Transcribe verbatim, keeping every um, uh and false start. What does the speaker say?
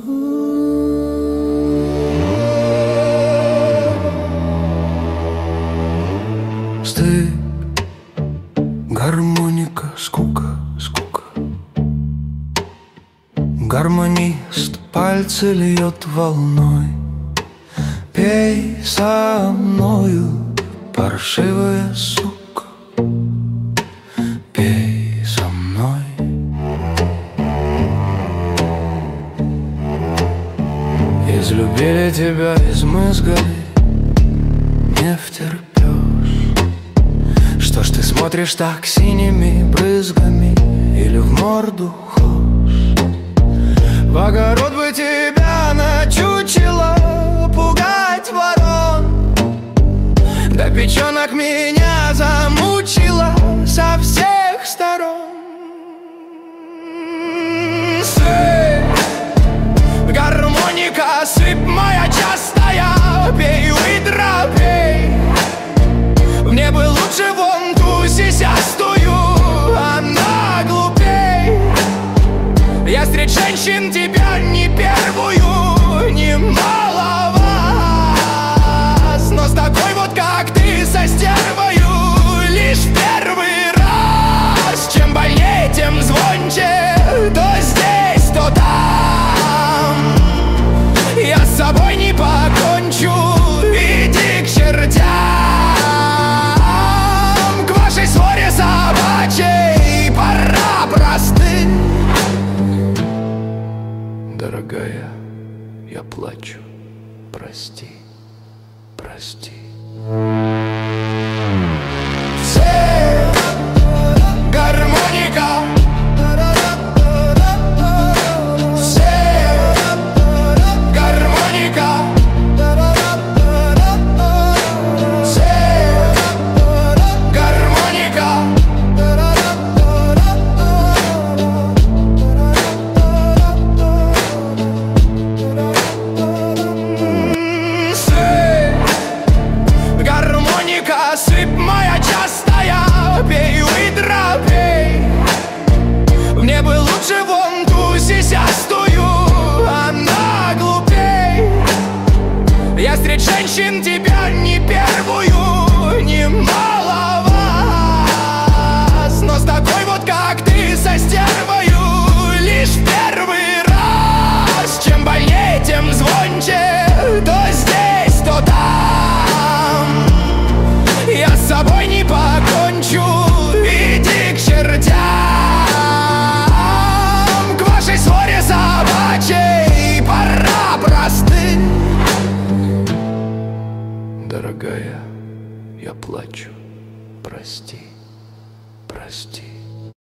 Стыд, гармоника, скука, скука. Гармонист пальцы льет волной. Пей со мною, паршивая сука, пей со мной. Излюбили тебя, измызгали, не втерпешь. Что ж ты смотришь так синими брызгами, или в морду хошь? В огород бы тебя начучило, пугать ворон. Да печенок меня замучила со всех сторон. Сыпь, гармоника, сыпь моя частая, пей, выдра, пей. Мне бы лучше вон ту сисястую, она глупей. Я среди женщин тебя не первую, не маловаз, но с такой вот, как ты, со стервою, лишь в первый раз. Чем больнее, тем звонче, то здесь, то там. Я с собой не покончу, иди к чертям. К вашей своре собачьей пора простыть. Дорогая, я плачу, прости, прости. Гармоника, гармоника, гармоника. Гармоника, сыпь моя частая, пей, выдра, пей. Мне бы лучше вон ту сисястую, она глупей. Я среди женщин тебя не первую, не маловаз, но с такой вот, как ты, со стервою, лишь в первый раз. Чем больнее, тем звонче, то здесь, то там. Я с собой не покончу, иди к чертям. К вашей своре собачьей пора простыть. Дорогая, я плачу, прости, прости.